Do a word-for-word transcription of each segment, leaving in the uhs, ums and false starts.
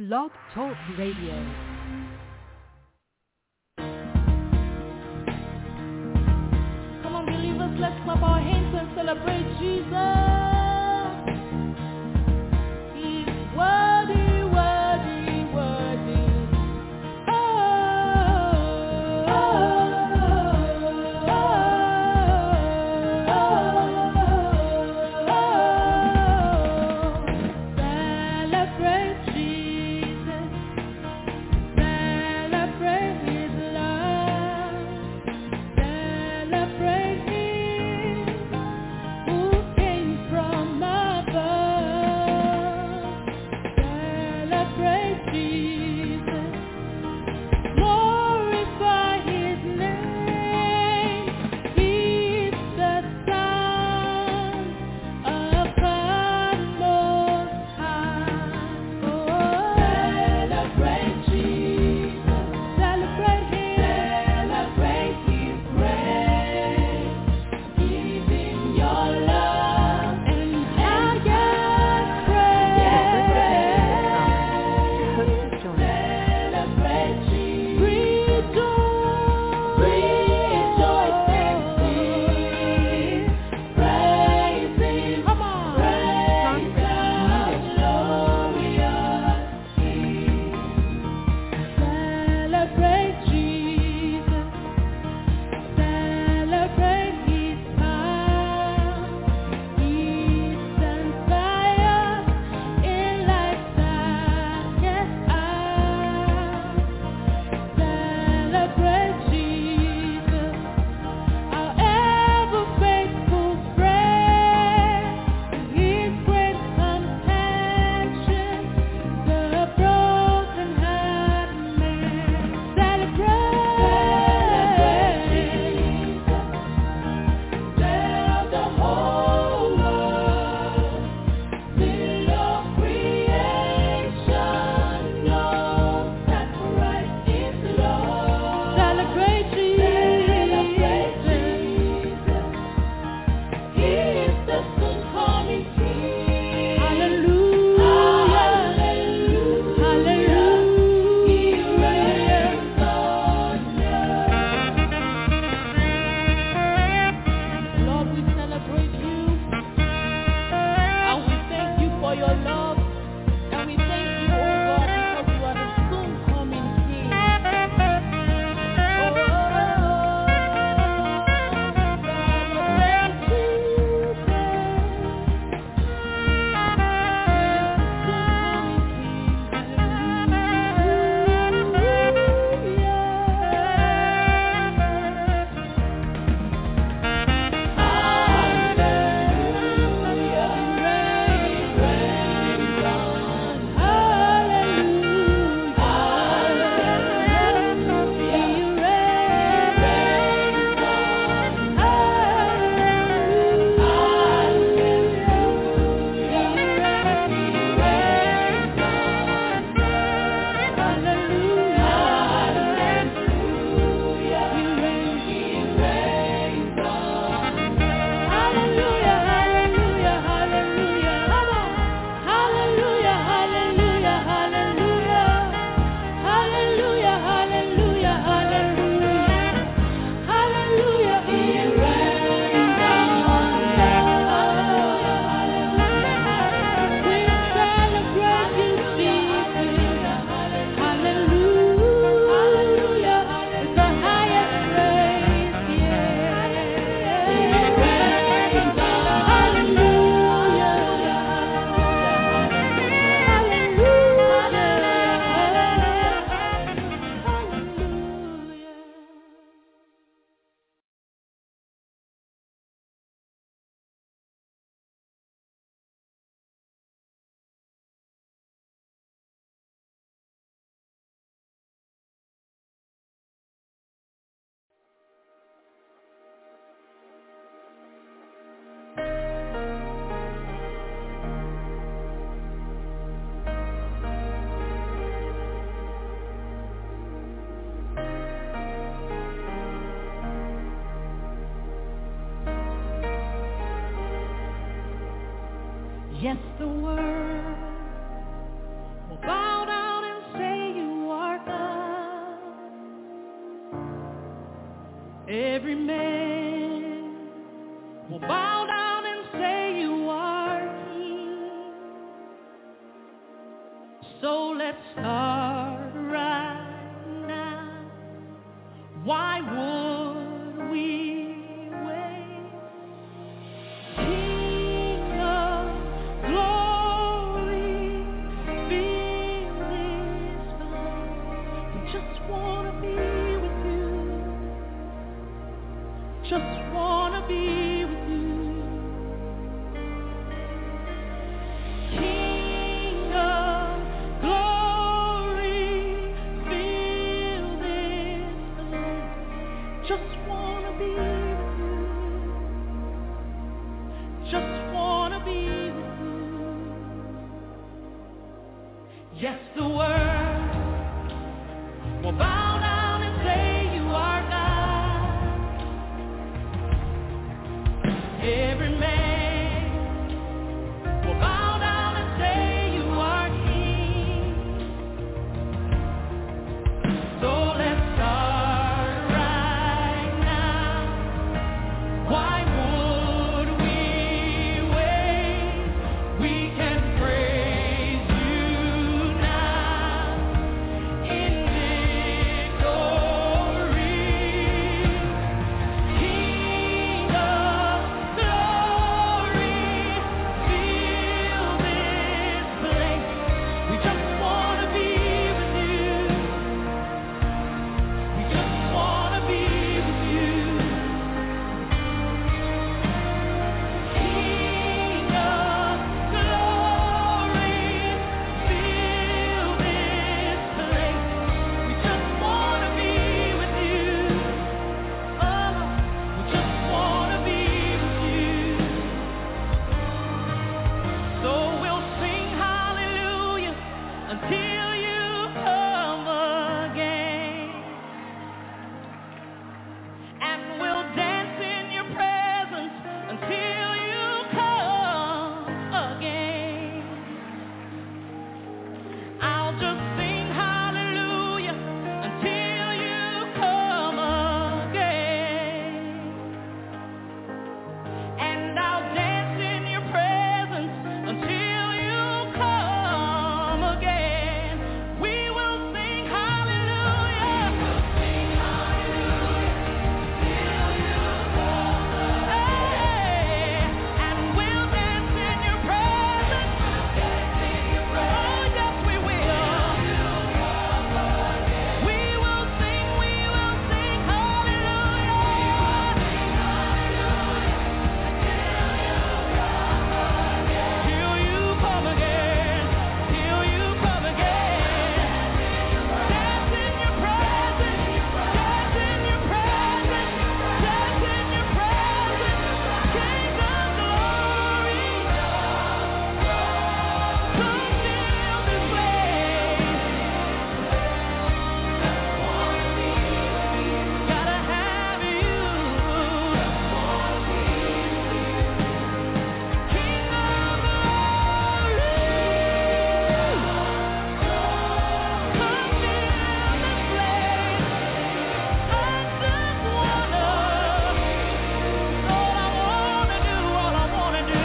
Blog Talk Radio. Come on, believers, let's clap our hands and celebrate Jesus. He's worthy, worthy, worthy. Oh, oh, oh, oh, oh. Celebrate Jesus. Celebrate His love. Celebrate Him who came from above. Celebrate Jesus. Glorify His name. He's the Son of God Most High. Oh, celebrate Jesus. Celebrate Him. Celebrate His grace. Give Him your love and highest praise. Celebrate Jesus. Rejoice. Rejoice and sing. Praise Him. Come on. Praise God, glorious King. Celebrate Jesus. Celebrate His power. He stands by us in life's darkest hour. Celebrate Jesus, our ever faithful friend. His great compassion, the broken-hearted man. Celebrate Jesus, Savior of the whole world. Fill your creation, knows that Christ is Lord. Celebrate Jesus. He is the soon coming King. Hallelujah. Hallelujah. Hallelujah. He reigns on earth. Lord, we celebrate you. And we thank you for your love. And we thank you, oh God, because you are the soon coming King. Oh, celebrate Jesus. Yes, the world will bow down Every man will bow down and say you are king. So let's start right now. Why would we wait? King of glory, fill this place. We just want to be with you. Just want to be with you. King of glory, fill this place. Just want to be with you. Just want to be with you. Yes, the world will bow down and say you are God. Every man will bow down and say you are king. So let's start right now. Why would we wait? We can praise you now in victory. King of glory, fill this place. We just want to be with you. We just want to be with you. King of glory, fill this place. We just want to be with you. Oh, we just want to be with you. So we'll sing hallelujah until you come again. And we'll dance in your presence until you come again. I'll just sing hallelujah until you come again. And I'll dance in your presence until you come again. We will sing hallelujah. Sing hallelujah till you come again. And we'll dance in your presence. Dance in your presence. Oh, yes, we will. We will sing, we will sing hallelujah. Till you come again, till you come again. Dance in your presence, dance in your presence, dance in your presence. King of glory, come fill this place. Gotta have you. King of glory, come fill this place. I just wanna, all I wanna do, all I wanna do.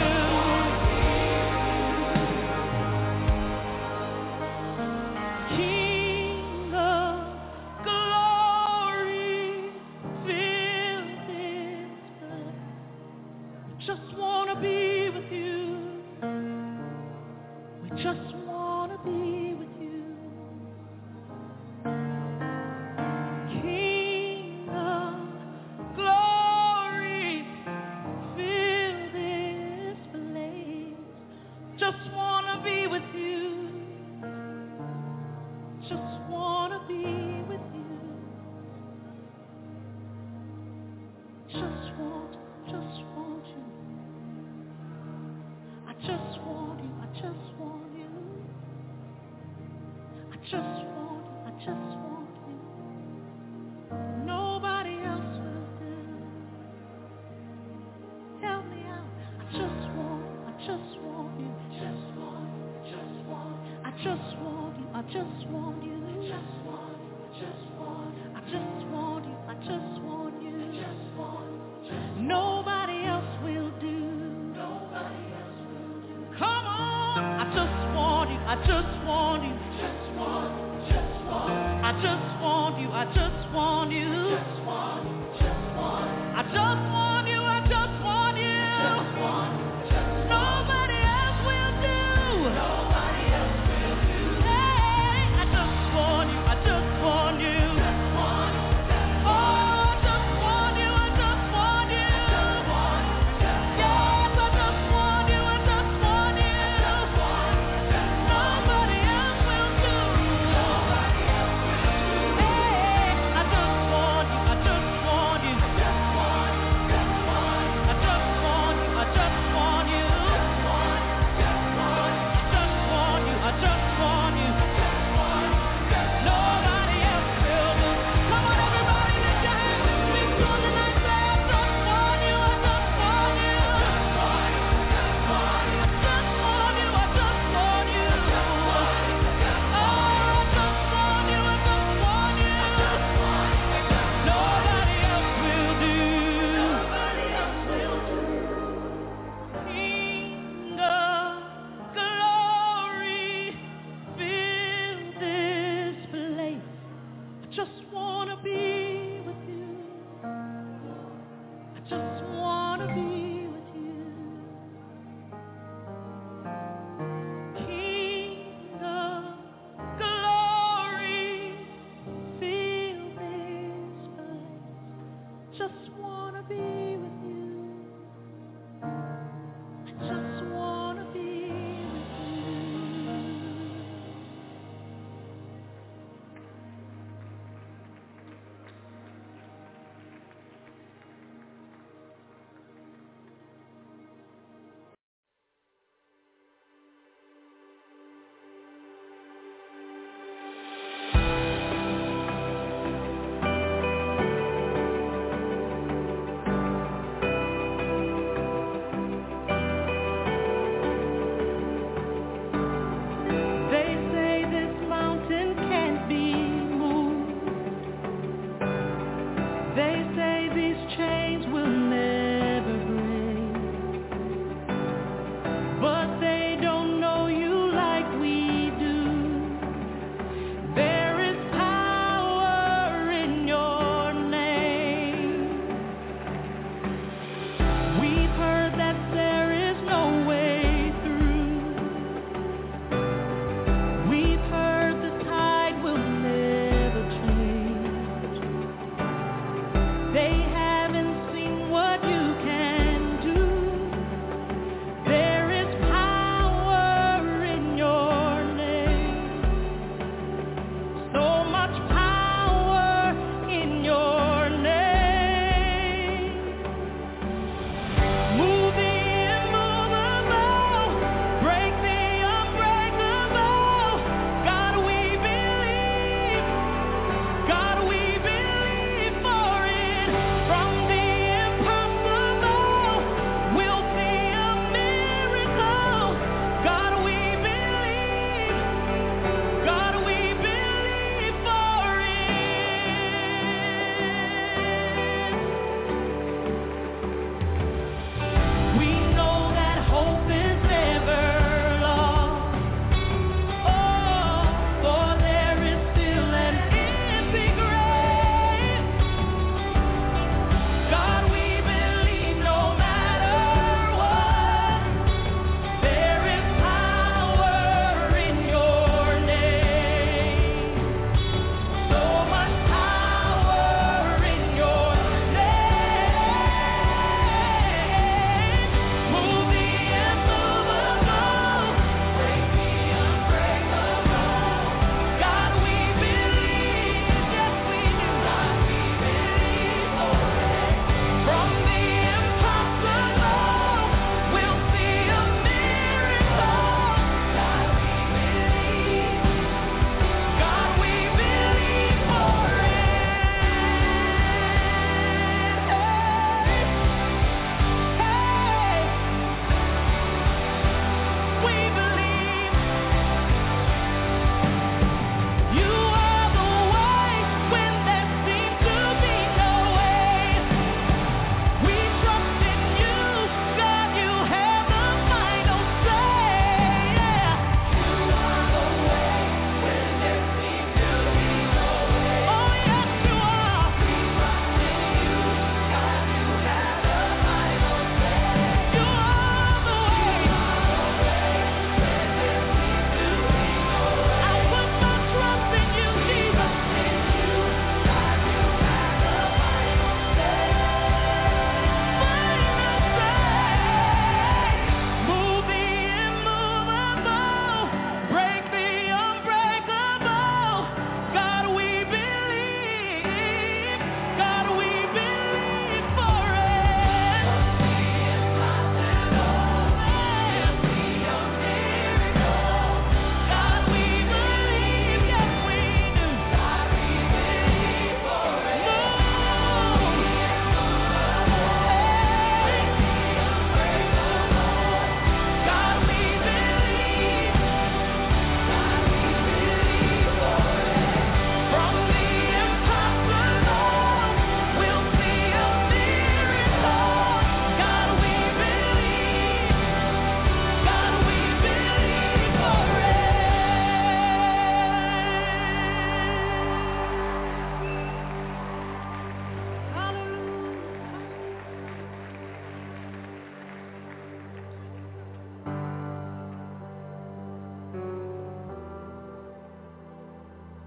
King of glory, fill this place. Just wanna be with you. We just wanna be with you. King of glory, fill this place. Just wanna be with you. Just wanna be with you. Just want, just want you. I just want you. I just want you. I just want, I just want you. Nobody else will do. Help me out. I just want, I just want you. Just want, just want. I just want you. I just want you. Just want, just want. I just want you. I just want you. I just want you. Just want, just want. I just want you, I just want you. Just want, just want. Nobody else will do. Nobody else will do. Hey, I just want you, I just want you. Just want, just want. Oh, I just want you, I just want you. Just want, just want. Yes, I just want you, I just want you. Just want, just want. Nobody else will do. Nobody else will do. Hey, I just want you, I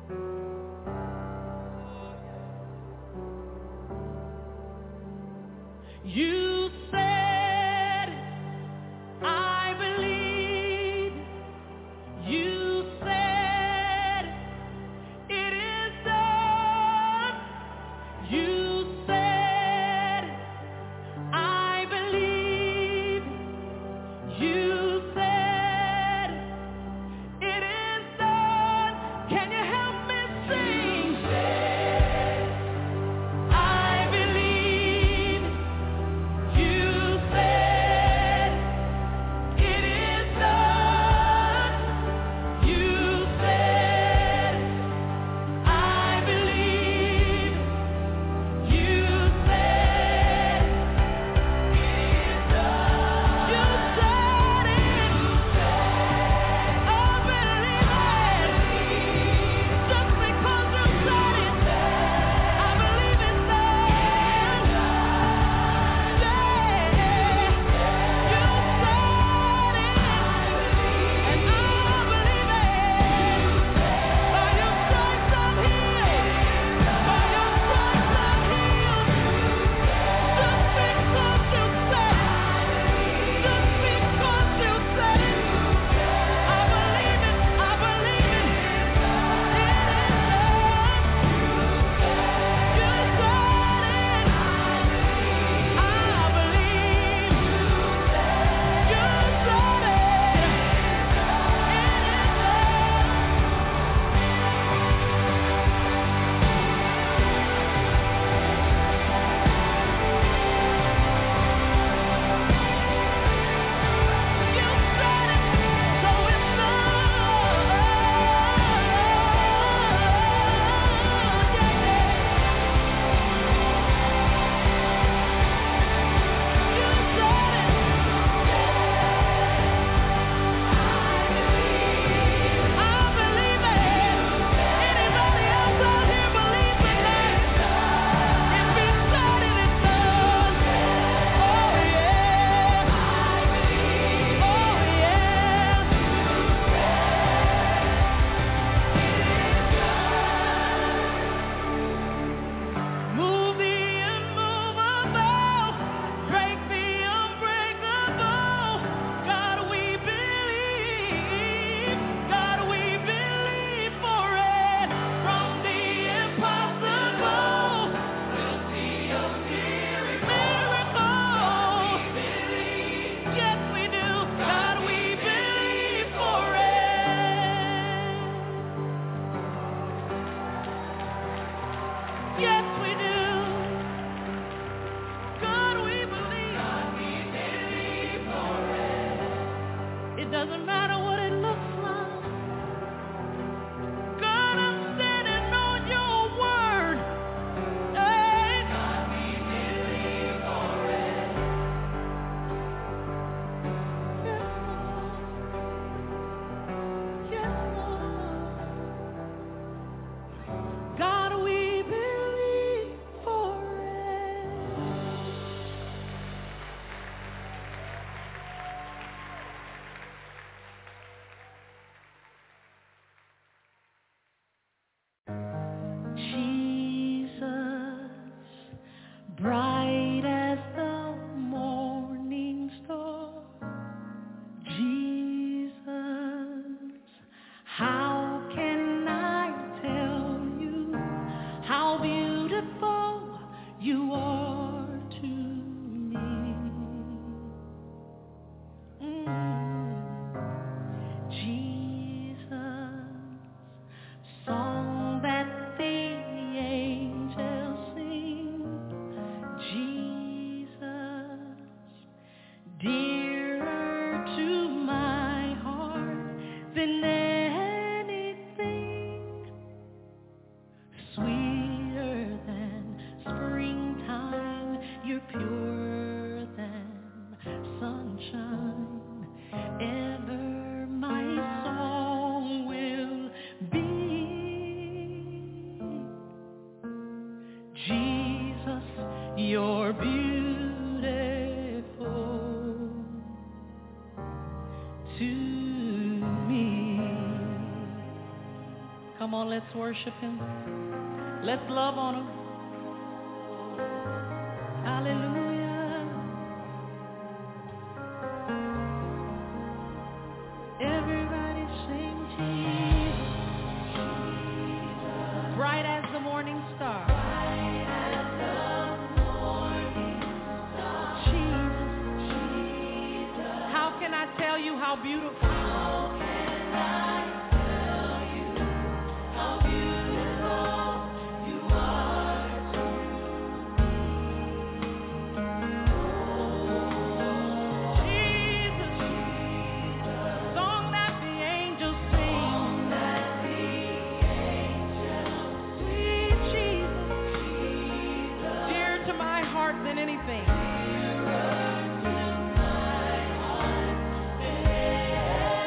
You said, I believe. You said, it is done. You said, I believe. You said, it is done. Can you help me sing? I believe. You said, it is done. You said, I believe. You said, it is done. You said it. I believe it. Just because you said it, I believe it's done. Move the immovable, break the unbreakable. God, we believe. God, we believe for it. From the impossible, we'll see a miracle. Yes, we do. God, we believe for it. Yes, we do. God, we believe. God, we believe for it. It doesn't matter what it looks like. God, I'm standing on your word. Hey. God, we believe for it. Yes, Lord. Yes, Lord. God, we believe for it. Jesus, bright as the morning star. Jesus, how can I tell you how beautiful you are to me? Mm. Jesus, song that the angels sing. Jesus, dearer to my heart than anything, sweeter than springtime, you're purer than sunshine. Ever my song will be. Jesus, you're beautiful to me. Come on. on, let's worship him. Let's love on him. Hallelujah. Everybody sing Jesus. Jesus. Bright as the morning star. Bright as the morning star. Jesus. Jesus. How can I tell you how beautiful? How can I tell you how beautiful you are to me? Jesus, Jesus, song that the angels sing, song that the angels sweet Jesus, Jesus, dear to my heart than anything. Dearer to my heart than anything.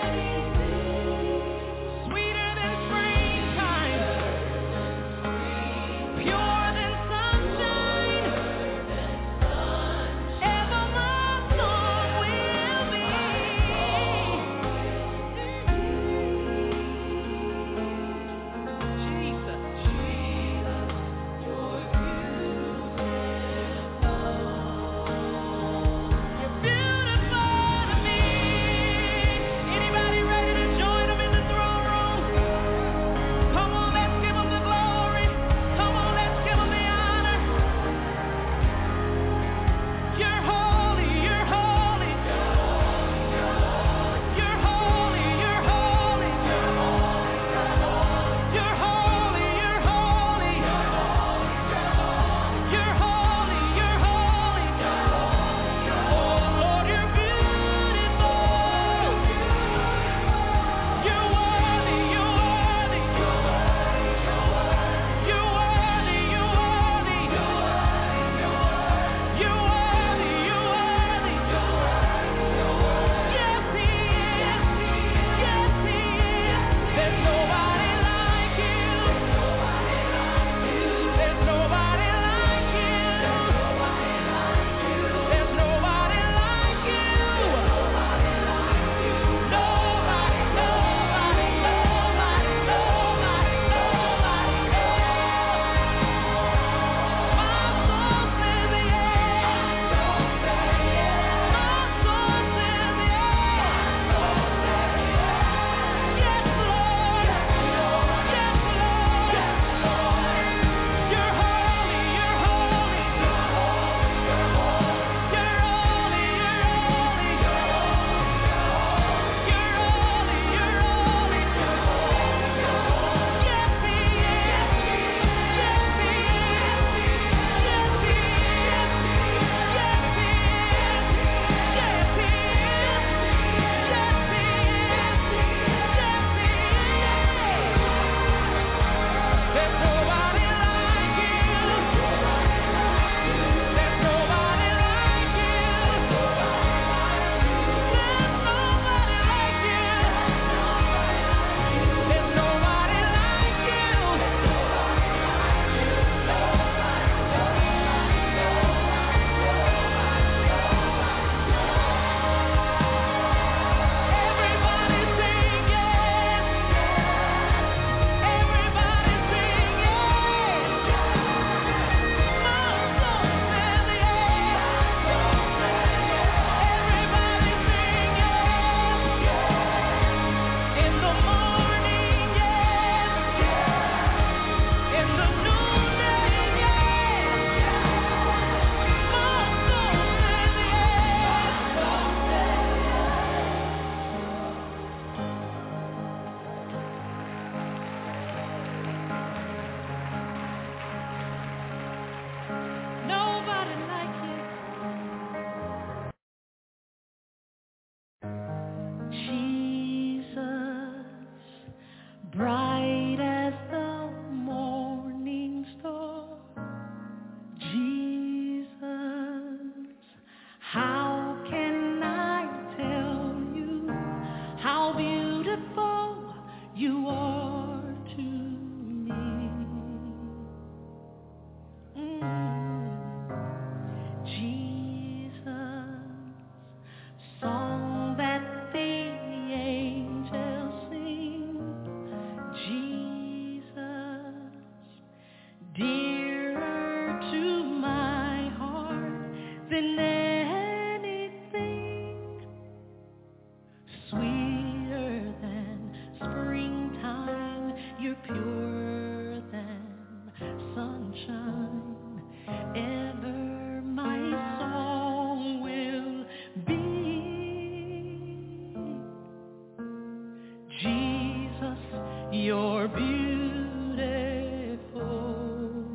beautiful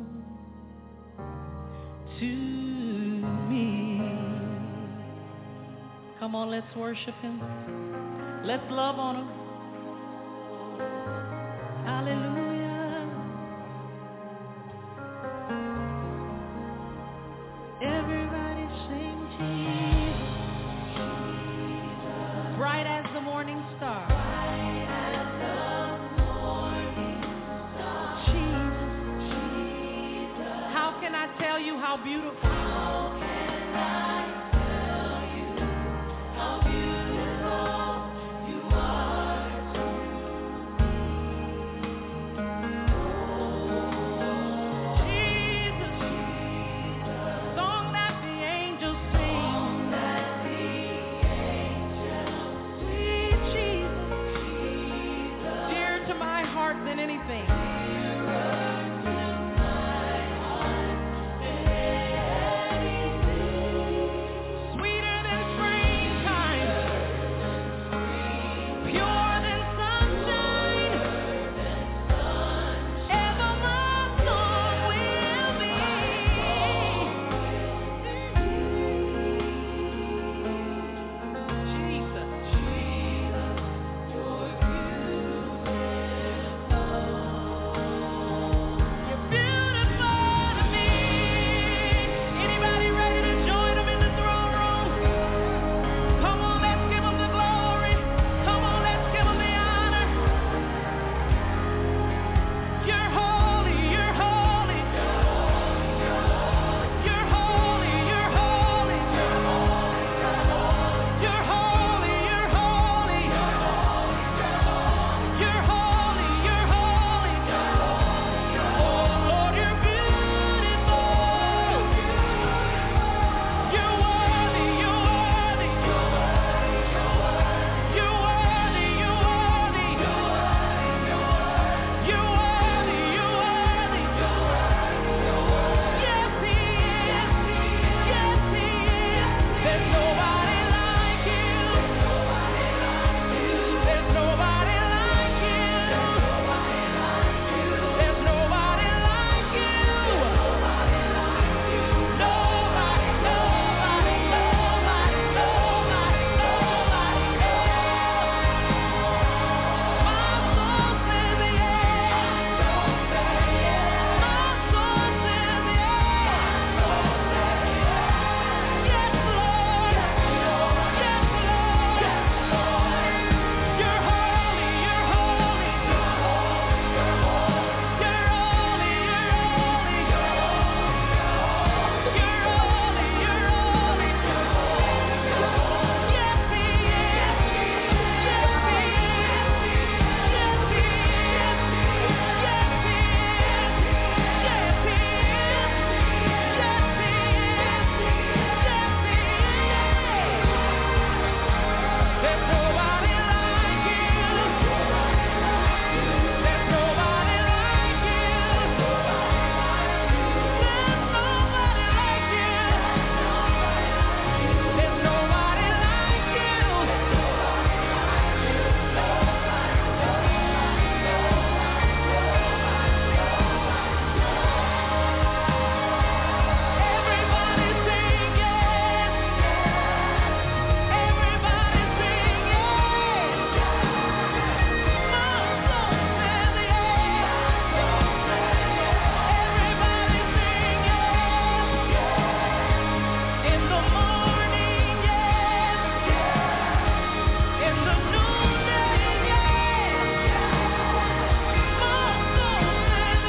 to me. Come on, let's worship him. Let's love on him. Hallelujah. Everybody sing Jesus. Bright as the morning star. Bright as the morning star. Jesus. Jesus. How can I tell you how beautiful? How can I tell you how beautiful you are to me? Jesus. Jesus. Song that the angels sing. Song that the angels sweet Jesus. Jesus. Dear to my heart than anything. Sweeter than springtime, pure than sunshine, ever my song will be. Jesus, Jesus, you're beautiful. You're beautiful to me. Anybody ready to join him in the throne room? Come on, let's give him the glory. Come on, let's give him the honor. You're holy, you're holy. You're holy, you're holy. You're holy, you're holy. You're holy, you're holy. Oh Lord, you're beautiful. You're worthy, you're worthy. You're worthy, you're worthy. You're worthy, you're worthy. Yes, he is. Yes, he is. There's nobody like you. There's nobody like you. There's nobody like you. Nobody, nobody, nobody, nobody, nobody else. My soul says yes. My soul says yes. Yes, Lord. Yes, Lord. You're holy, you're holy. You're holy, you're holy. You're holy, you're holy. Yes, he is. Yes, he is. Yes, he is. Yes, he is. Yes, he is. Yes, he is. Yes, he is. There's nobody like you. There's nobody like you. There's nobody like you. There's nobody like you. Everybody sing yes. Everybody sing yes. My soul says yes. Everybody sing yes. In the morning, yes. In the noonday, yes. My soul says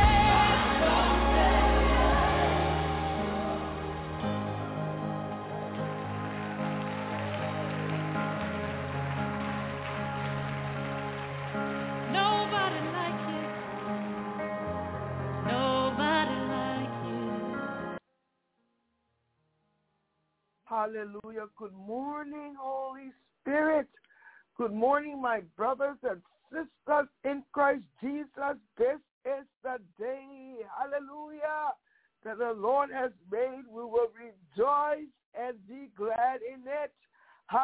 yes. Nobody like you. Nobody like you. Hallelujah. Good morning, Holy Spirit. Good morning, my brothers and sisters in Christ Jesus. This is the day, hallelujah, that the Lord has made. We will rejoice and be glad in it.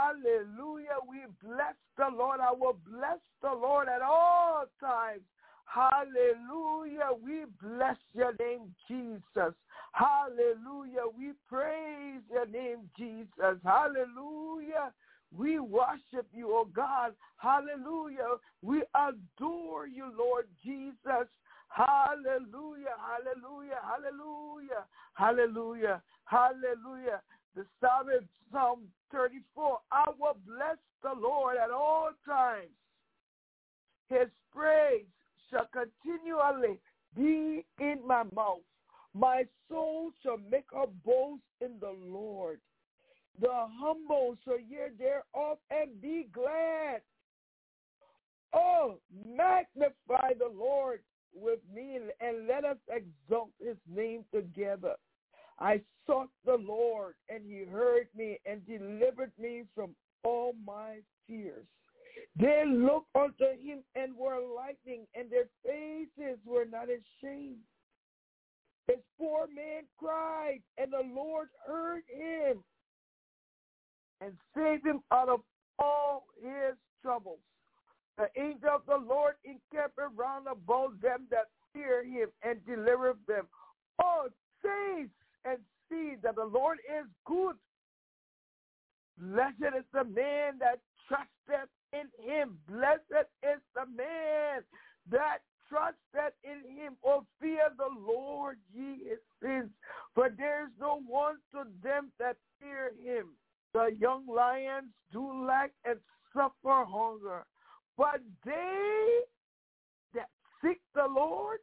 Hallelujah. We bless the Lord. I will bless the Lord at all times. Hallelujah. We bless your name, Jesus. Hallelujah. We praise your name, Jesus. Hallelujah. We worship you, oh God. Hallelujah. We adore you, Lord Jesus. Hallelujah. Hallelujah. Hallelujah. Hallelujah. Hallelujah. The psalmist, Psalm thirty-four, I will bless the Lord at all times. His praise shall continually be in my mouth. My soul shall make a boast in the Lord. The humble shall hear thereof and be glad. Oh, magnify the Lord with me and let us exalt his name together. I sought the Lord, and he heard me and delivered me from all my fears. They looked unto him and were lightning, and their faces were not ashamed. His poor man cried, and the Lord heard him and saved him out of all his troubles. The angel of the Lord encamped around about them that fear him and delivered them. Oh, taste and see that the Lord is good. Blessed is the man that trusteth in him. Blessed is the man that trusteth in him. Oh, fear the Lord, ye his sins, for there is no want to them that fear him. The young lions do lack and suffer hunger, but they that seek the Lord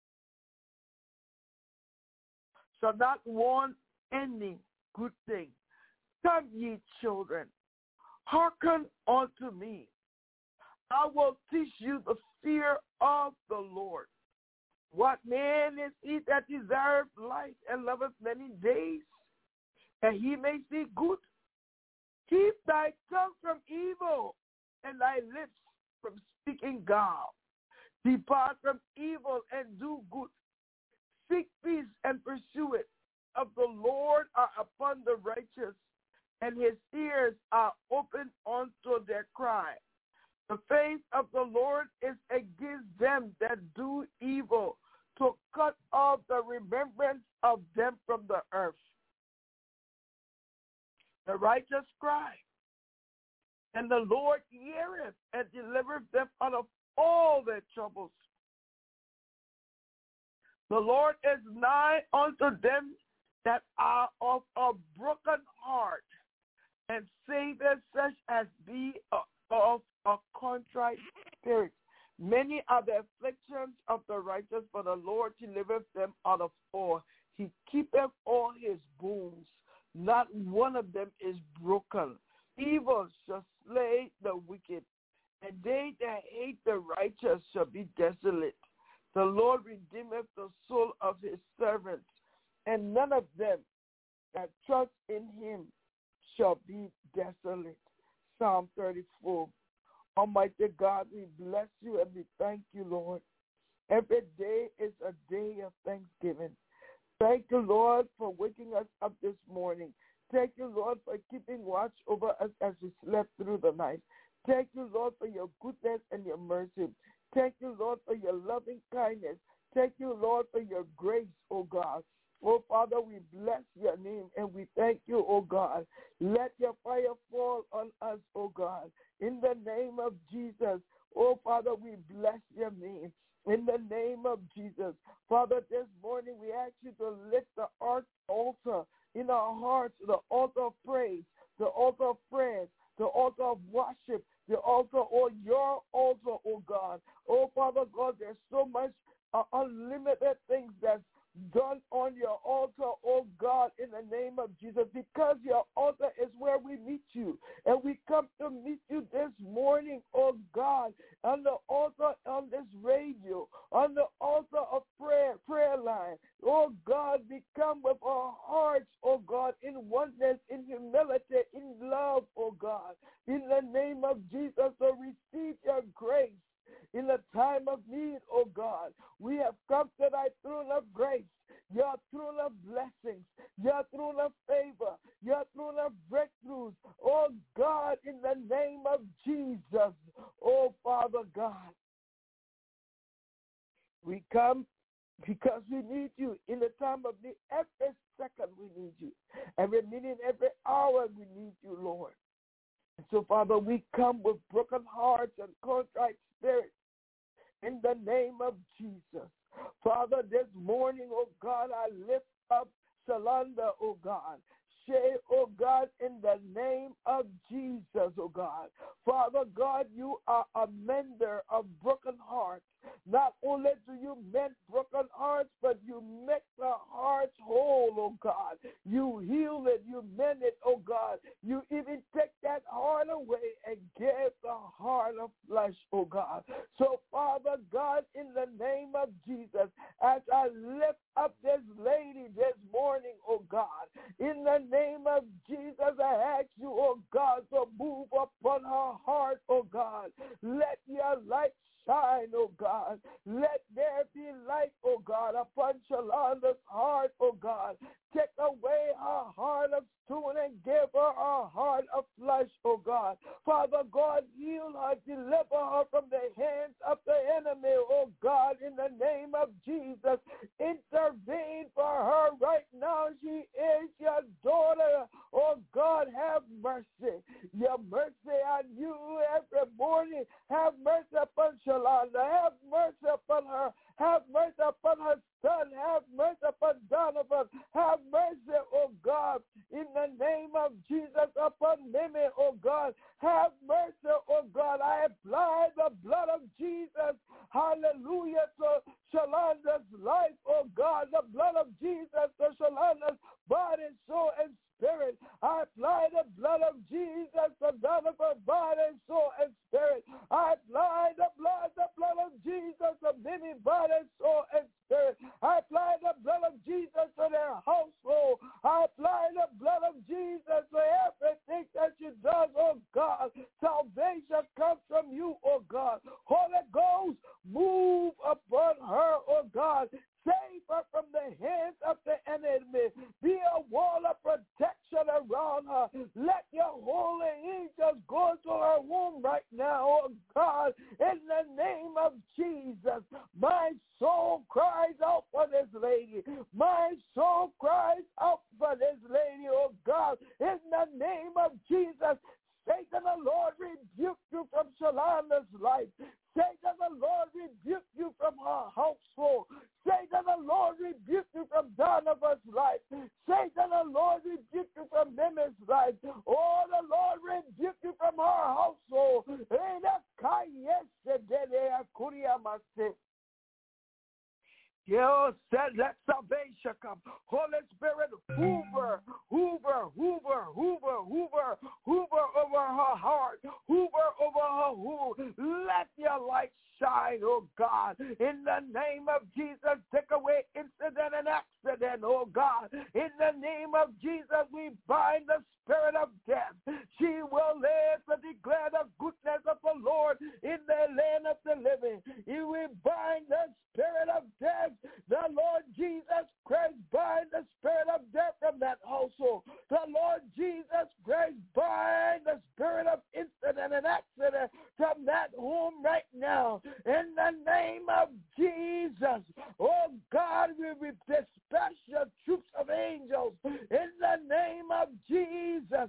shall not want any good thing. Come, ye children, hearken unto me. I will teach you the fear of the Lord. What man is he that desireth life and loveth many days, and he may see good? Keep thy tongue from evil, and thy lips from speaking gall. Depart from evil and do good. Seek peace and pursue it. Of the Lord are upon the righteous, and his ears are open unto their cry. The face of the Lord is against them that do evil, to cut off the remembrance of them from the earth. The righteous cry, and the Lord heareth and delivereth them out of all their troubles. The Lord is nigh unto them that are of a broken heart, and saveth such as be of a contrite spirit. Many are the afflictions of the righteous, but the Lord delivereth them out of all. He keepeth all his bones. Not one of them is broken. Evil shall slay the wicked, and they that hate the righteous shall be desolate. The Lord redeemeth the soul of his servants, and none of them that trust in him shall be desolate. Psalm thirty-four. Almighty God, we bless you and we thank you, Lord. Every day is a day of thanksgiving. Thank you, Lord, for waking us up this morning. Thank you, Lord, for keeping watch over us as we slept through the night. Thank you, Lord, for your goodness and your mercy. Thank you, Lord, for your loving kindness. Thank you, Lord, for your grace, oh God. Oh, Father, we bless your name and we thank you, oh God. Let your fire fall on us, oh God. In the name of Jesus, oh Father, we bless your name. In the name of Jesus. Father, this morning we ask you to lift the altar in our hearts, the altar of praise, the altar of prayer, the altar of worship, the altar, or your altar, oh God. Oh, Father God, there's so much uh, unlimited things that's done on your altar, oh God, in the name of Jesus, because your altar is where we meet you. And we come to meet you this morning, oh God, on the altar on this radio, on the altar of prayer, prayer line. Oh God, we come with our hearts, oh God, in oneness, in humility, in love, oh God. In the name of Jesus, so receive your grace. In the time of need, oh God, we have come to thy throne of grace, your throne of blessings, your throne of favor, your throne of breakthroughs, oh God, in the name of Jesus, oh Father God. We come because we need you in the time of need. Every second we need you. Every minute, every hour we need you, Lord. And so, Father, we come with broken hearts and contrite spirits in the name of Jesus. Father, this morning, oh God, I lift up Shalonda, oh God. Shay, oh God, in the name of Jesus, oh God. Father God, you are a mender of broken hearts. Not only do you mend broken hearts, but you make the hearts whole, oh God. You heal it, you mend it, oh God. You even take that heart away and give the heart of flesh, oh God. So, Father God, in the name of Jesus, as I lift up this lady this morning, oh God, in the name of Jesus, I ask you, oh God, to move upon her heart, oh God. Let your light shine, oh God. Let there be light, oh God, upon Shalonda's heart, oh God. Take away her heart of stone and give her a heart of flesh, oh God. Father God, heal her, deliver her from the hands of the enemy, oh God, in the name of Jesus. Intervene for her right now. She is your daughter. Oh God, have mercy. Your mercy on you every morning. Have mercy upon Shalonda. Have mercy upon her. Have mercy upon her son. Have mercy upon Donovan. Have mercy, oh God, in the name of Jesus upon Mimi, oh God. Have mercy, oh God. I apply the blood of Jesus, hallelujah, to Shalonda's life, oh God. The blood of Jesus to Shalonda's body, soul, and spirit. I apply the blood of Jesus to Donovan's body, soul, and spirit. I apply the blood, the blood of Jesus to Mimi, body, soul, and spirit. I apply the blood of Jesus to their household. I apply the blood of Jesus to everything that she does, oh God. Salvation comes from you, oh God. Holy Ghost, move upon her, oh God. Save her from the hands of the enemy. Be a wall of protection around her. Let your holy angels go to her womb right now, oh God, in the name of Jesus. My soul cries out for this lady. My soul cries out for this lady, oh God, in the name of Jesus. Satan, the Lord rebuke you from Shalonda's life. Satan, the Lord rebuke you from her household. Satan, the Lord rebuke you from Donovan's life. Satan, the Lord rebuke you from Mimi's life. Oh, the Lord rebuke you from her household. You said, let salvation come. Holy Spirit, hoover, hoover, hoover, hoover, hoover, hoover over her heart, hoover over her womb. Let your light shine, oh God. In the name of Jesus, take away incident and accident, oh God. In the name of Jesus, we bind the spirit of death. She will live to declare the goodness of the Lord in the land of the living. You will bind the spirit of death. The Lord Jesus Christ bind the spirit of death from that household. The Lord Jesus Christ bind the spirit of incident and accident from that home right now. In the name of Jesus, oh God, we will dispatch your troops of angels. In the name of Jesus.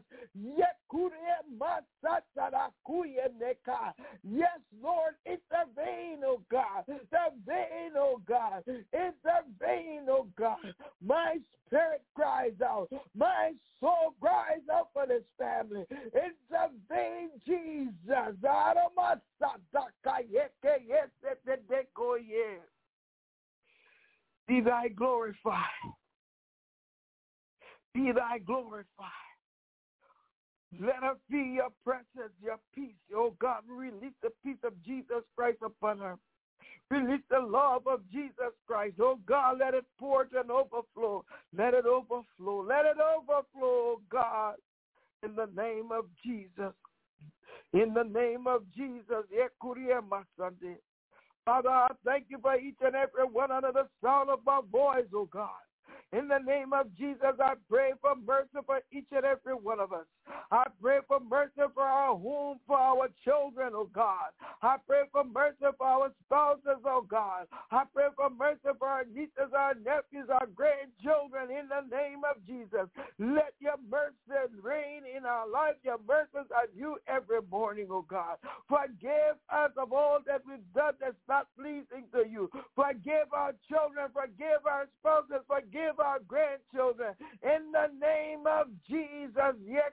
Yes, Lord, intervene, oh God. Intervene, oh God. Intervene, oh God. My spirit cries out. My soul cries out for this family. Intervene, Jesus. Be thy glorified. Be thy glorified. Let us feel your presence, your peace. Oh God, release the peace of Jesus Christ upon her. Release the love of Jesus Christ. Oh God, let it pour and overflow. Let it overflow. Let it overflow, oh God, in the name of Jesus. In the name of Jesus. Father, I thank you for each and every one under the sound of my voice, oh God. In the name of Jesus, I pray for mercy for each and every one of us. I pray for mercy for our home, for our children, oh God. I pray for mercy for our spouses, oh God. I pray for mercy for our nieces, our nephews, our grandchildren, in the name of Jesus. Let your mercy reign in our life. Your mercies are new every morning, oh God. Forgive us of all that we've done that's not pleasing to you. Forgive our children. Forgive our spouses. Forgive our grandchildren. In the name of Jesus.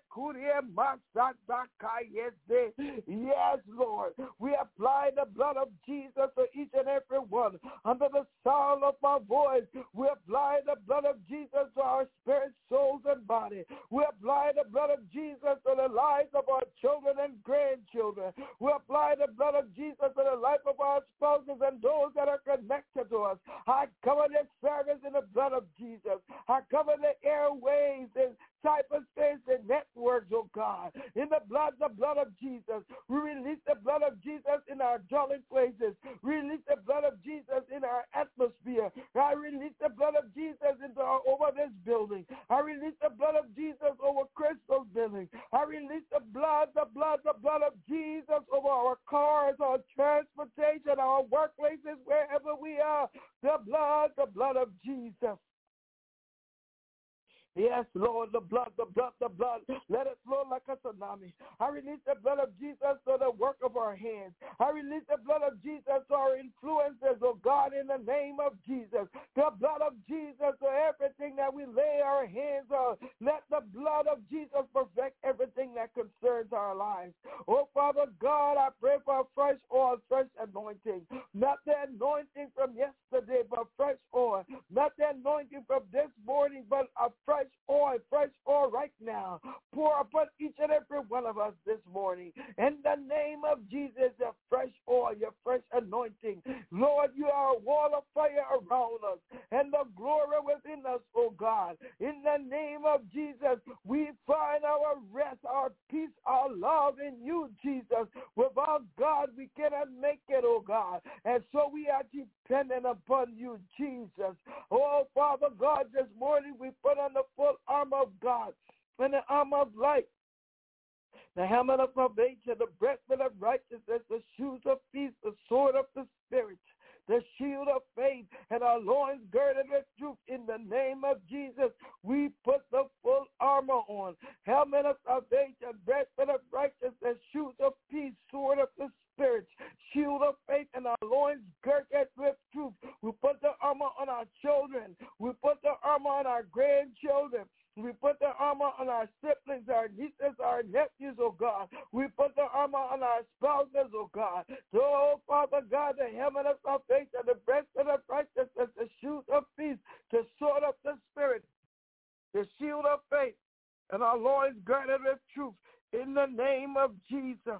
Yes, Lord. We apply the blood of Jesus to each and every one. Under the sound of my voice, we apply the blood of Jesus to our spirit, souls, and body. We apply the blood of Jesus to the lives of our children and grandchildren. We apply the blood of Jesus to the life of our spouses and those that are connected to us. I cover this service in the blood of Jesus. I cover the airways and cyberspace and networks, oh God. In the blood, the blood of Jesus. We release the blood of Jesus in our dwelling places. Release the blood of Jesus in our atmosphere. I release the blood of Jesus into our, over this building. I release the blood of Jesus over Crystal's building. I release the blood, the blood, the blood of Jesus over our cars, our transportation, our workplaces, wherever we are. The blood, the blood of Jesus. Yes, Lord, the blood, the blood, the blood. Let it flow like a tsunami. I release the blood of Jesus to the work of our hands. I release the blood of Jesus to our influences, oh God, in the name of Jesus. The blood of Jesus to everything that we lay our hands on. Let the blood of Jesus perfect everything that concerns our lives. Oh, Father God, I pray for a fresh oil, fresh anointing. Not the anointing from yesterday, but fresh oil. Not the anointing from this morning, but a fresh oil, fresh oil right now. Pour upon each and every one of us this morning. In the name of Jesus, your fresh oil, your fresh anointing. Lord, you are a wall of fire around us and the glory within us, oh God. In the name of Jesus, we find our rest, our peace, our love in you, Jesus. Without God, we cannot make it, oh God. And so we are dependent upon you, Jesus. Oh, Father God, this morning we put on the full armor of God and the armor of light, the helmet of salvation, the breastplate of righteousness, the shoes of peace, the sword of the Spirit, the shield of faith, and our loins girded with truth. In the name of Jesus, we put the full armor on, helmet of salvation, breastplate of righteousness, shoes of peace, sword of the Spirit, shield of faith, and our loins girded with truth. We put the armor on our children. We put the armor on our grandchildren. We put the armor on our siblings, our nieces, our nephews, oh God. We put the armor on our spouses, oh God. So, oh, Father God, the helmet of salvation, the breastplate of righteousness, the shoes of peace, the sword of the Spirit, the shield of faith, and our loins girded with truth. In the name of Jesus,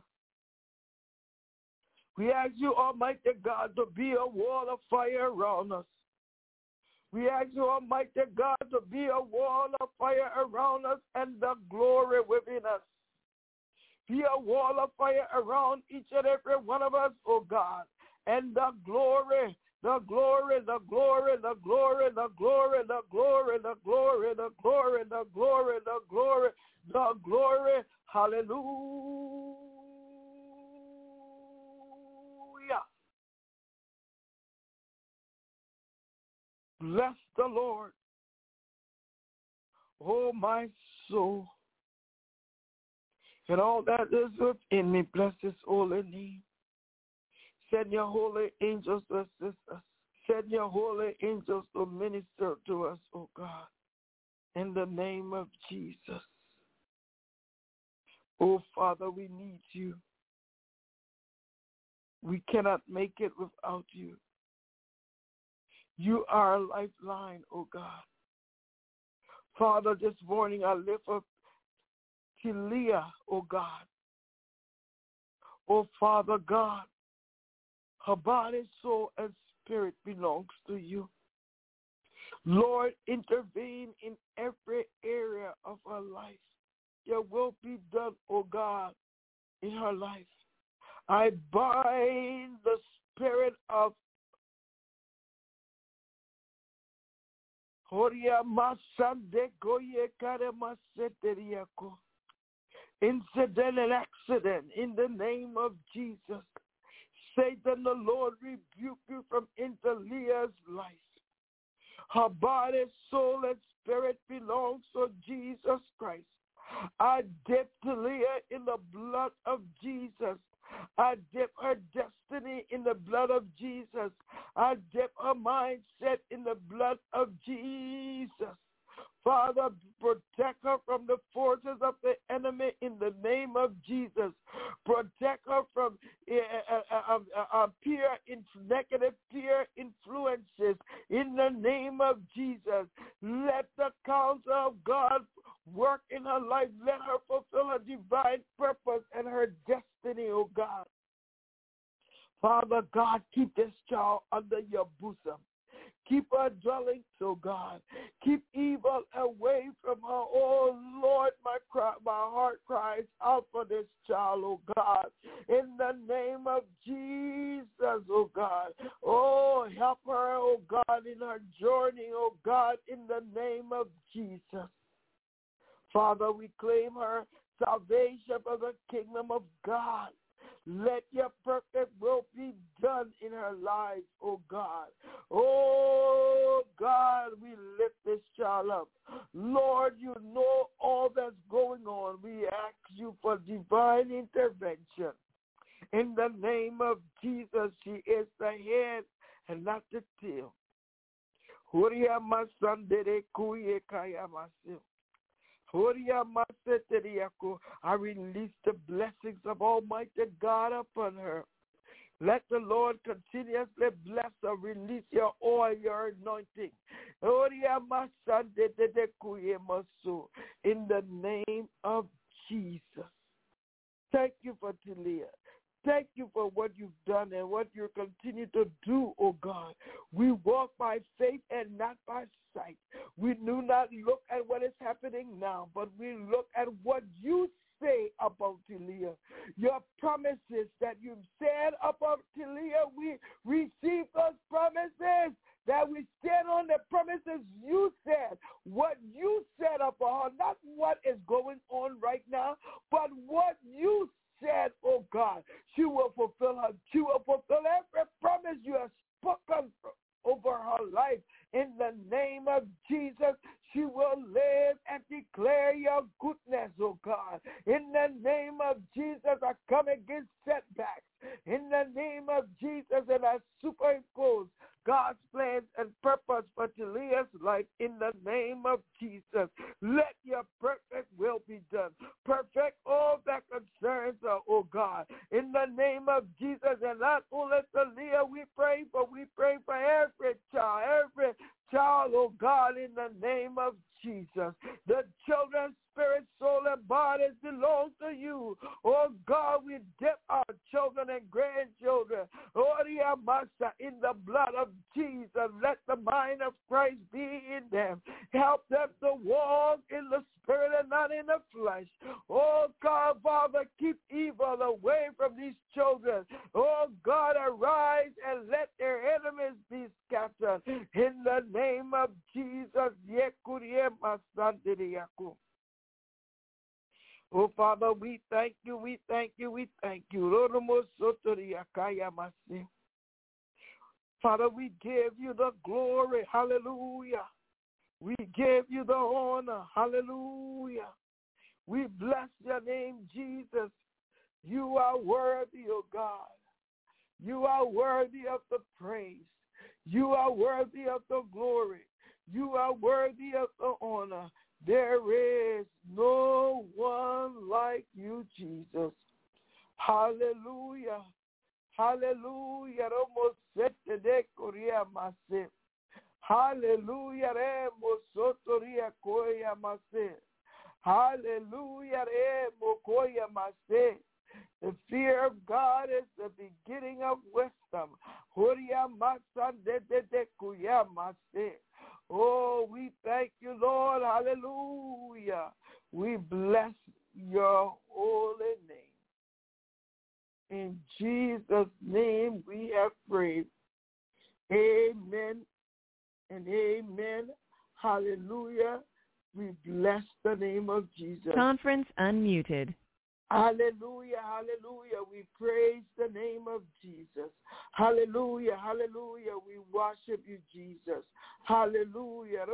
we ask you, Almighty God, to be a wall of fire around us. We ask you, Almighty God, to be a wall of fire around us and the glory within us. Be a wall of fire around each and every one of us, oh God, and the glory, the glory, the glory, the glory, the glory, the glory, the glory, the glory, the glory, the glory, the glory, hallelujah. Bless the Lord, oh my soul, and all that is within me. Bless his holy name. Send your holy angels to assist us. Send your holy angels to minister to us, oh God, in the name of Jesus. Oh, Father, we need you. We cannot make it without you. You are a lifeline, oh God. Father, this morning I lift up Kelia, oh God. Oh, Father God, her body, soul, and spirit belongs to you. Lord, intervene in every area of her life. Your will be done, oh God, in her life. I bind the spirit of Horia masande goye kare maseteriako. Incident and accident in the name of Jesus. Satan, the Lord rebuke you from into Leah's life. Her body, soul, and spirit belongs to Jesus Christ. I dip to Leah in the blood of Jesus. I dip her destiny in the blood of Jesus. I dip her mindset in the blood of Jesus. Father, protect her from the forces of the enemy in the name of Jesus. Protect her from uh, uh, uh, uh, peer, in, negative peer influences in the name of Jesus. Let the counsel of God work in her life. Let her fulfill her divine purpose and her destiny, oh God. Father God, keep this child under your bosom. Keep her dwelling, oh God. Keep evil away from her. Oh Lord, my cry, my heart cries out for this child, oh God. In the name of Jesus, oh God. Oh, help her, oh God, in her journey, oh God, in the name of Jesus. Father, we claim her salvation for the kingdom of God. Let your perfect will be done in her life, oh God. Oh God, we lift this child up. Lord, you know all that's going on. We ask you for divine intervention. In the name of Jesus, she is the head and not the tail. I release the blessings of Almighty God upon her. Let the Lord continuously bless her. Release your oil, your anointing. In the name of Jesus. Thank you for Talia. Thank you for what you've done and what you continue to do, oh God. We walk by faith and not by sight. We do not look at what is happening now, but we look at what you say about Talia. Your promises that you've said about Talia, we receive those promises. That we stand on the promises you said, what you said about her, not what is going on right now, but what you said, oh God. She will fulfill her, she will fulfill every promise you have spoken over her life. In the name of Jesus, she will live and declare your goodness, oh God. In the name of Jesus, I come against setbacks. In the name of Jesus, and I superimpose God's plans and purpose for Talia's life in the name of Jesus. Let your perfect will be done. Perfect all that concerns her, oh God. In the name of Jesus, and not only Talia we pray, but we pray for every child, every child, oh God, in the name of Jesus. The children's spirit, soul, and bodies belong to you. Oh God, we dip our children and grandchildren, oh, in the blood of Jesus. Let the mind of Christ be in them. Help them to walk in the spirit and not in the flesh. Oh God, Father, keep evil away from these children. Oh God, arise and let their enemies be scattered. In the name of Jesus. Oh, Father, we thank you, we thank you, we thank you. Father, we give you the glory, hallelujah. We give you the honor, hallelujah. We bless your name, Jesus. You are worthy, oh God. You are worthy of the praise. You are worthy of the glory. You are worthy of the honor. There is no one like you, Jesus. Hallelujah. Hallelujah. Hallelujah. Hallelujah. The fear of God is the beginning of wisdom. Oh, we thank you, Lord. Hallelujah. We bless your holy name. In Jesus' name we have prayed. Amen and amen. Hallelujah. We bless the name of Jesus. Conference unmuted. Hallelujah, hallelujah. We praise the name of Jesus. Hallelujah, hallelujah. We worship you, Jesus. Hallelujah.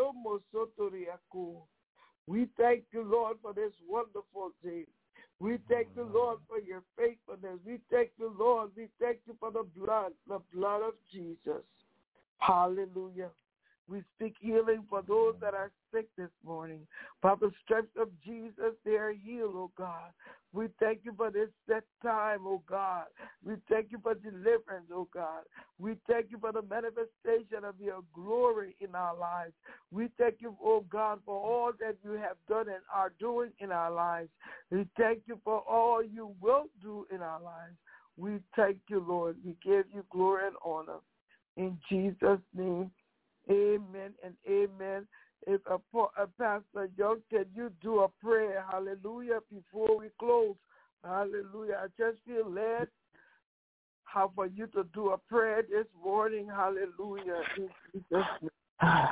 We thank you, Lord, for this wonderful day. We thank you, Lord, for your faithfulness. We thank you, Lord. We thank you for the blood, the blood of Jesus. Hallelujah. We speak healing for those that are sick this morning. By the strength of Jesus, they are healed, oh God. We thank you for this set time, oh God. We thank you for deliverance, oh God. We thank you for the manifestation of your glory in our lives. We thank you, oh God, for all that you have done and are doing in our lives. We thank you for all you will do in our lives. We thank you, Lord. We give you glory and honor. In Jesus' name, amen and amen. If a, a Pastor Young, can you do a prayer, hallelujah, before we close? Hallelujah. I just feel led how for you to do a prayer this morning, hallelujah. In Jesus' name.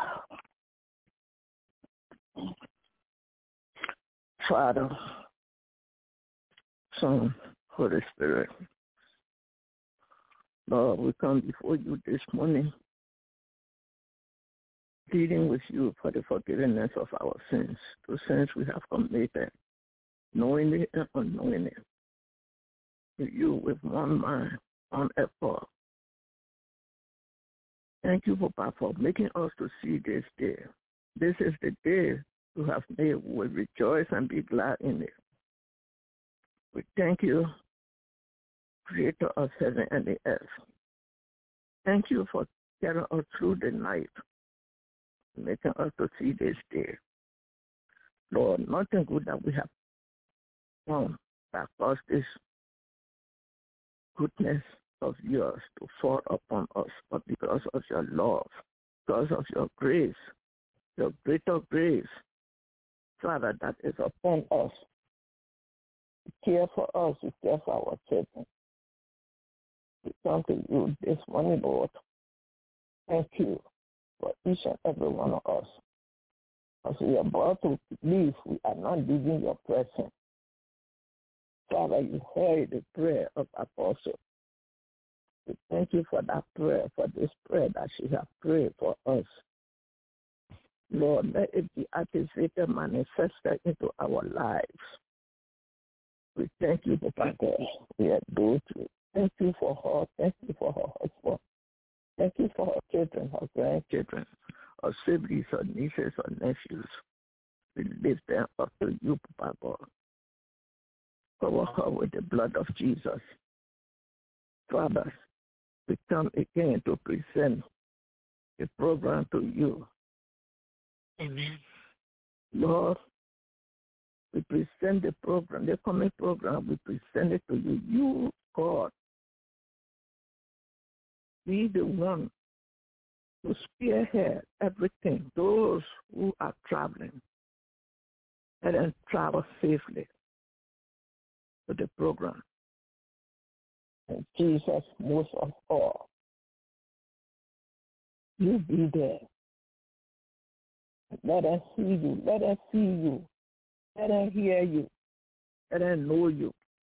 Father, Son, Holy Spirit, Lord, we come before you this morning, pleading with you for the forgiveness of our sins, the sins we have committed, knowingly and unknowingly, to you with one mind, one effort. Thank you, Papa, for making us to see this day. This is the day you have made. We will rejoice and be glad in it. We thank you, Creator of heaven and the earth. Thank you for carrying us through the night, making us to see this day. Lord, nothing good that we have done that caused this goodness of yours to fall upon us, but because of your love, because of your grace, your greater grace, Father, that is upon us. You care for us, you care for our children. We come to you this morning, Lord. Thank you for each and every one of us. As we are about to leave, we are not leaving your presence. Father, you heard the prayer of Apostle. We thank you for that prayer, for this prayer that she has prayed for us. Lord, let it be activated, manifested into our lives. We thank you, Papa God. We adore you. Thank you for her. Thank you for her husband. Thank you for her children, her grandchildren, her siblings, her nieces, her nephews. We lift them up to you, Papa God. Cover her with the blood of Jesus. Father, we come again to present the program to you. Amen. Lord, we present the program, the coming program, we present it to you. You, God, be the one to spearhead everything. Those who are traveling, let them travel safely to the program. And Jesus, most of all, you be there. Let us see you. Let us see you. Let them hear you. Let them know you.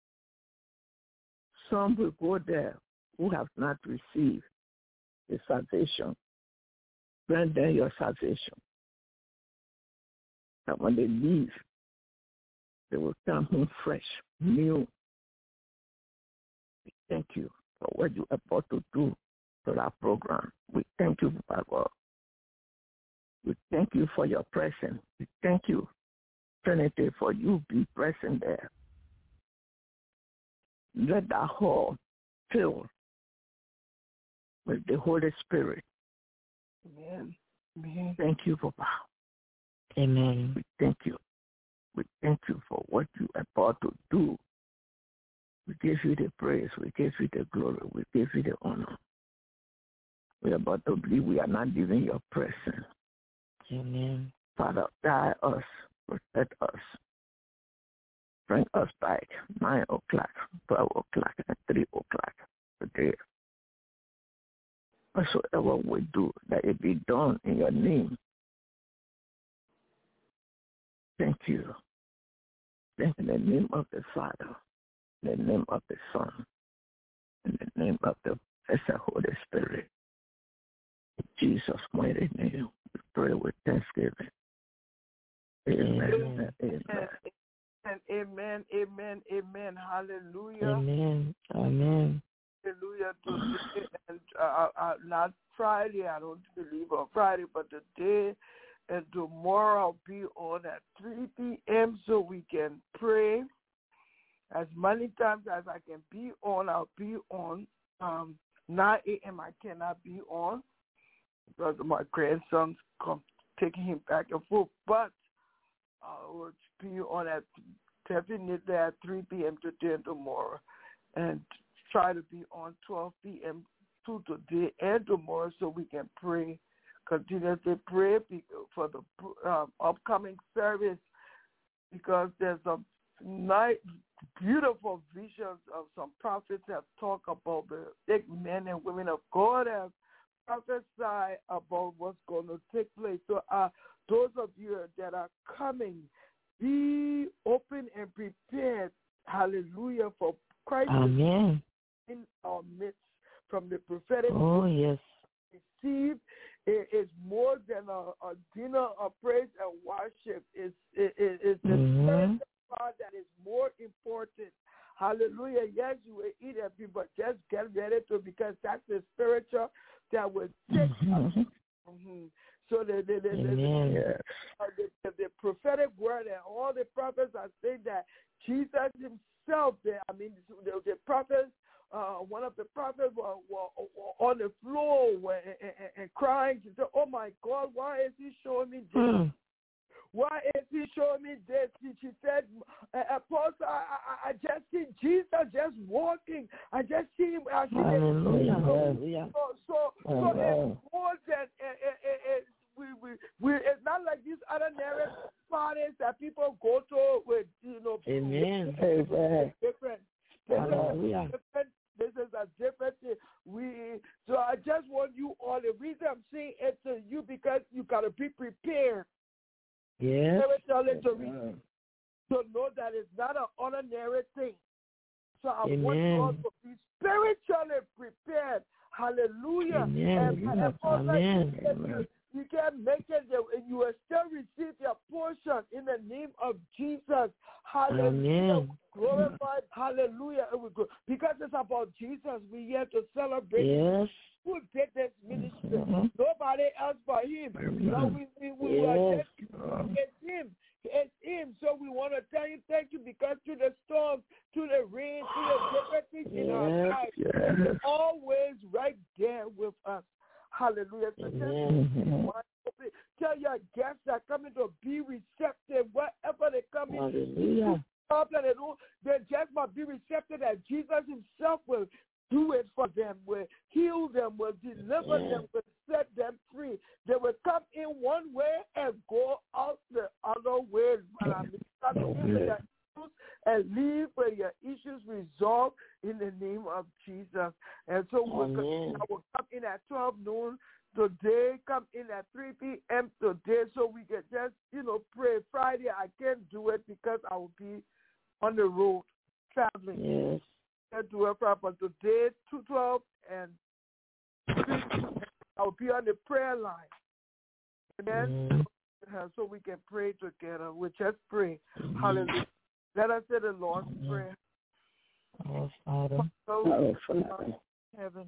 Some will go there who have not received the salvation. Grant them your salvation. And when they leave, they will come home fresh, new. We thank you for what you are about to do for our program. We thank you, Papa God. We thank you for your presence. We thank you, Trinity, for you be present there. Let that hall fill with the Holy Spirit. Amen. Amen. Thank you, Papa. Amen. We thank you. We thank you for what you are about to do. We give you the praise. We give you the glory. We give you the honor. We are about to believe we are not leaving your presence. Amen. Father, guide us, protect us. Bring us back nine o'clock, twelve o'clock, and three o'clock today. Whatsoever we do, let it be done in your name. Thank you. In the name of the Father, in the name of the Son, in the name of the Blessed Holy Spirit. In Jesus' mighty name, we pray with thanksgiving. Amen. Amen. And amen, amen, amen. Hallelujah. Amen. Amen. Hallelujah. Today and uh, uh, not Friday, I don't believe on Friday, but today and tomorrow I'll be on at three p.m. so we can pray. As many times as I can be on, I'll be on. Um, nine a.m. I cannot be on because of my grandson's come taking him back and forth, but I will be on at definitely at three p.m. today and tomorrow, and try to be on twelve p.m. to today and tomorrow so we can pray, continuously pray for the um, upcoming service, because there's some nice, beautiful visions of some prophets have talked about the big men and women of God have prophesied about what's going to take place. So uh, those of you that are coming, be open and prepared, hallelujah, for Christ. Amen. In our midst from the prophetic. Oh, yes. Received it is more than a, a dinner of praise and worship. It's, it, it, it's the mm-hmm. Spirit of God that is more important. Hallelujah. Yes, you will eat every, but just get ready to, because that's the spiritual that will take mm-hmm. us. Mm-hmm. So the the the, the, the, uh, the, the the prophetic word and all the prophets are saying that Jesus himself, the, I mean, the, the prophets, Uh, one of the prophets were, were, were on the floor were, and, and, and crying. She said, "Oh my God, why is he showing me this? Mm. Why is he showing me this?" She, she said, "Apostle, I, I, I just see Jesus just walking. I just see him." I see Hallelujah. him. Hallelujah. So, so, so, so it's more than it, it, it, it, we, we, we. It's not like these other narrative parties that people go to with, you know. Amen. Different. different. Hallelujah. Different. This is a different thing. We, so I just want you all, the reason I'm saying it to you, because you got to be prepared. Yes. To, re- to know that it's not an ordinary thing. So I Amen. want you all to be spiritually prepared. Hallelujah. Amen. And, and Amen. you, Amen. You can make it, you will still receive your portion in the name of Jesus. Hallelujah. Amen. Glorified. Hallelujah. Because it's about Jesus. We're here to celebrate. Yes. Who did this ministry? Mm-hmm. Nobody else but him. So we, we, we yes. were just, it's him. It's him. So we want to tell you thank you, because through the storms, through the rain, through the different things yes. in our lives, yes. you're always right there with us. Hallelujah. So mm-hmm. just tell your guests that coming to be receptive, whatever they come in. Hallelujah. They, don't, they just must be receptive that Jesus himself will do it for them, will heal them, will deliver yeah. them, will set them free. They will come in one way and go out the other way. And I mean, yeah. and leave with your issues resolved in the name of Jesus. And so we'll, I will come in at twelve noon today, come in at three p.m. today, so we can just, you know, pray. Friday, I can't do it because I will be on the road traveling. Yes. I can't do it, but today, two twelve and I will be on the prayer line. Amen? Mm-hmm. So we can pray together. We just pray. Mm-hmm. Hallelujah. Let us say the Lord's mm-hmm. Prayer. Our Father. Our Father. Heaven.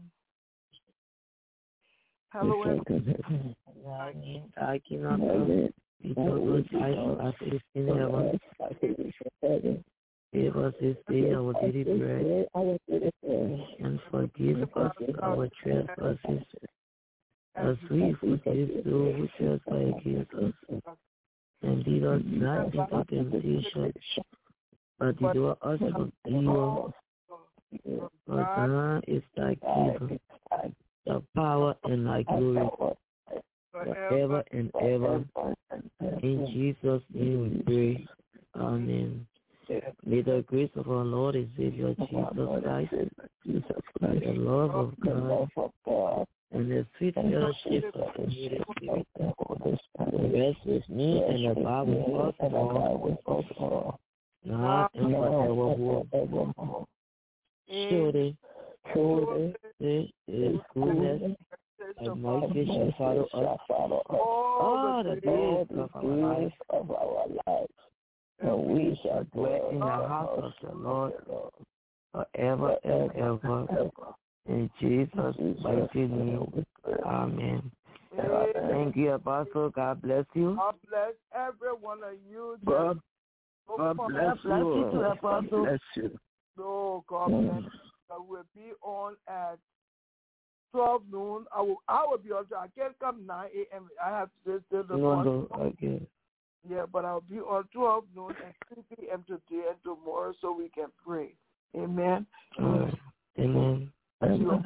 Hallowed. Thy kingdom come. Be done as it is in heaven. Give us this day our daily bread, and forgive us our trespasses, as we forgive those who trespass against us. And lead us not into temptation, but deliver us from evil. For thine is thy kingdom, the power and thy glory, forever and ever. In Jesus' name we pray. Amen. May the grace of our Lord and Savior Jesus Christ, the love of God, and the sweet fellowship of the Holy Spirit rest with me and abide with us all, now and forevermore. Surely, surely, His goodness and mercy shall follow us all the days of our lives, and we shall dwell in the house of the Lord forever and ever. In Jesus' mighty name, amen. Thank you, Apostle. God bless you. God bless every one of you. God, God bless you. you too, Apostle. God bless you. No, God bless you. I will be on at twelve noon. I will, I will be on. I can't come nine a.m. I have to stay the No, no, okay. Yeah, but I'll be on twelve noon and three p.m. today and tomorrow so we can pray. Amen. Right. Amen. Amen.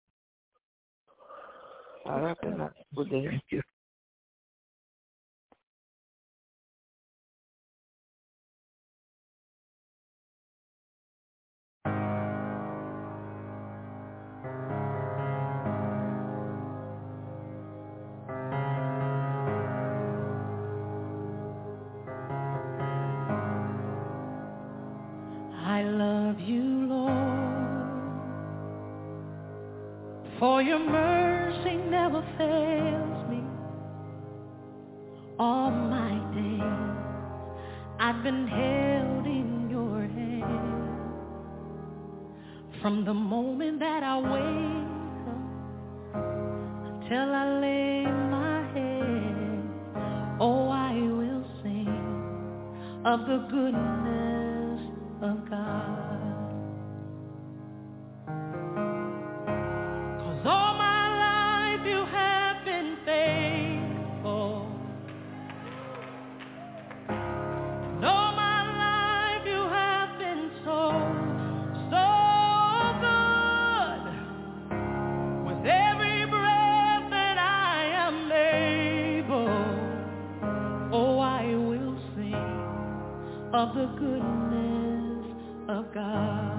All right, good day. Thank you. I love you, Lord, for your mercy never fails me. All my days I've been held in your hand. From the moment that I wake up till I lay my head, oh, I will sing of the goodness of God. 'Cause all my life you have been faithful. And all my life you have been so, so good. With every breath that I am able, oh, I will sing of the goodness of God.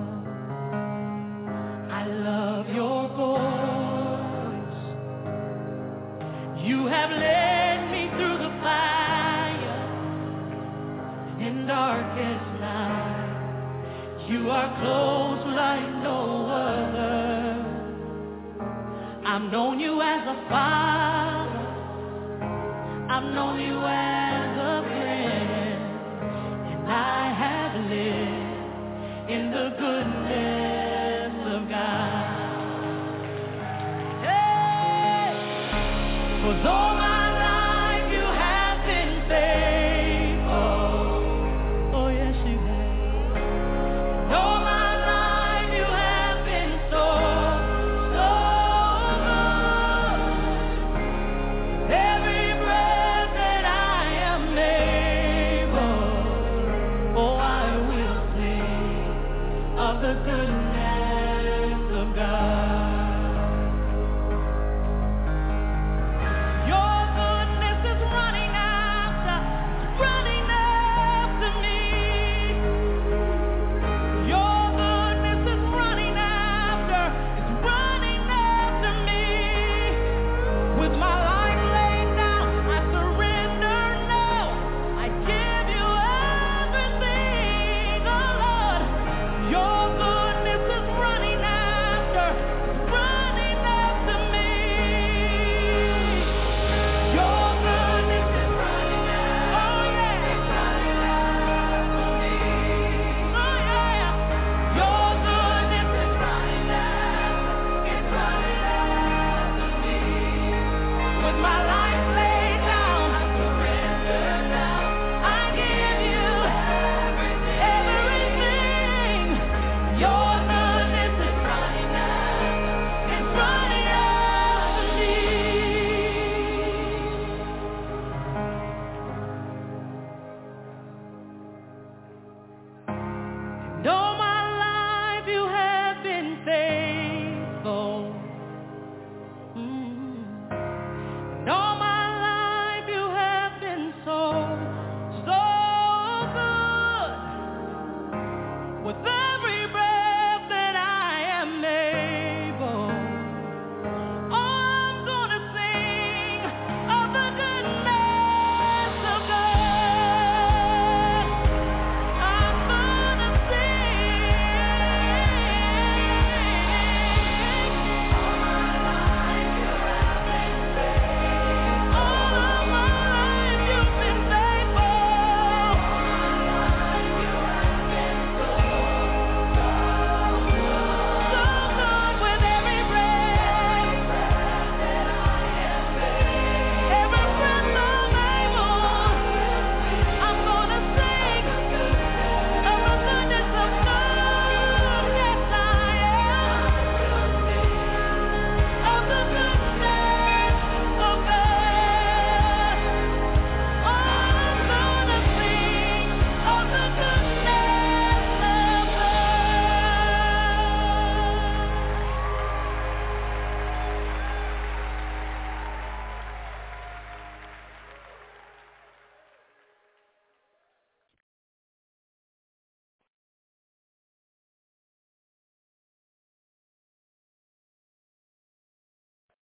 I love your voice. You have led me through the fire in darkest night. You are close like no other. I've known you as a father. I've known you as